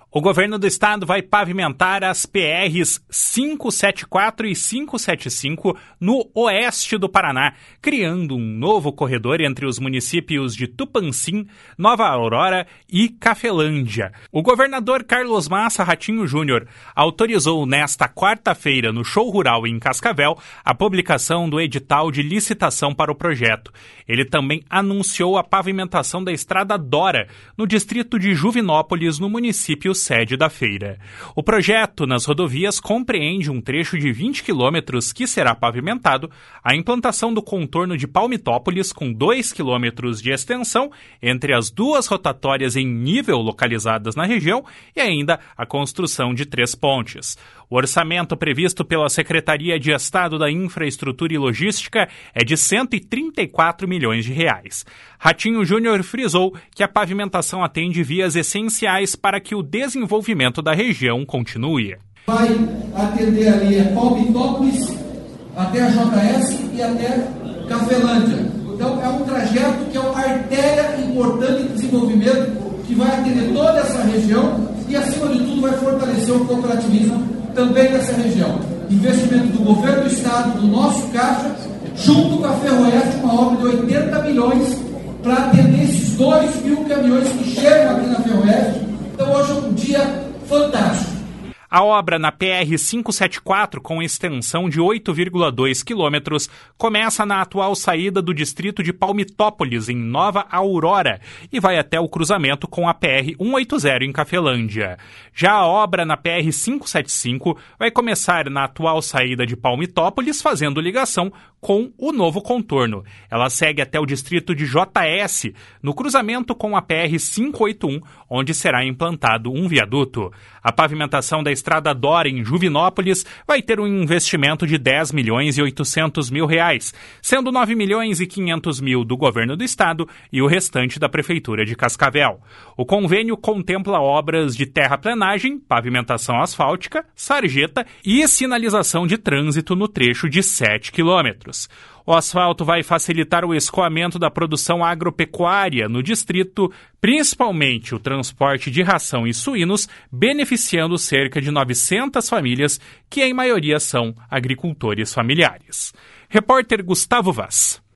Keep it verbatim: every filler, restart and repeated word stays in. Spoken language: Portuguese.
O governo do estado vai pavimentar as P Rs quinhentos e setenta e quatro e quinhentos e setenta e cinco no oeste do Paraná, criando um novo corredor entre os municípios de Tupãssim, Nova Aurora e Cafelândia. O governador Carlos Massa Ratinho Júnior autorizou nesta quarta-feira, no Show Rural em Cascavel, a publicação do edital de licitação para o projeto. Ele também anunciou a pavimentação da Estrada Dora, no distrito de Juvinópolis, no município sede da feira. O projeto nas rodovias compreende um trecho de vinte quilômetros que será pavimentado, a implantação do contorno de Palmitópolis com dois quilômetros de extensão entre as duas rotatórias em nível localizadas na região e ainda a construção de três pontes. O orçamento previsto pela Secretaria de Estado da Infraestrutura e Logística é de cento e trinta e quatro milhões de reais. Ratinho Júnior frisou que a pavimentação atende vias essenciais para que o desenvolvimento da região continue. Vai atender ali a Palmitópolis, até a J S e até Cafelândia. Então é um trajeto que é uma artéria importante de desenvolvimento que vai atender toda essa região e, acima de tudo, vai fortalecer o cooperativismo também nessa região. Investimento do governo do estado, do nosso caixa, junto com a Ferroeste, uma obra de oitenta milhões para atender esses dois mil caminhões que chegam aqui na Ferroeste. Então hoje é um dia fantástico. A obra na P R quinhentos e setenta e quatro, com extensão de oito vírgula dois quilômetros, começa na atual saída do distrito de Palmitópolis, em Nova Aurora, e vai até o cruzamento com a P R cento e oitenta em Cafelândia. Já a obra na P R quinhentos e setenta e cinco vai começar na atual saída de Palmitópolis, fazendo ligação com o novo contorno. Ela segue até o distrito de J S, no cruzamento com a P R quinhentos e oitenta e um, onde será implantado um viaduto. A pavimentação da Estrada Dora, em Juvinópolis, vai ter um investimento de dez milhões e oitocentos mil reais, sendo nove milhões e quinhentos mil do governo do estado e o restante da Prefeitura de Cascavel. O convênio contempla obras de terraplenagem, pavimentação asfáltica, sarjeta e sinalização de trânsito no trecho de sete quilômetros. O asfalto vai facilitar o escoamento da produção agropecuária no distrito, principalmente o transporte de ração e suínos, beneficiando cerca de novecentas famílias, que em maioria são agricultores familiares. Repórter Gustavo Vaz.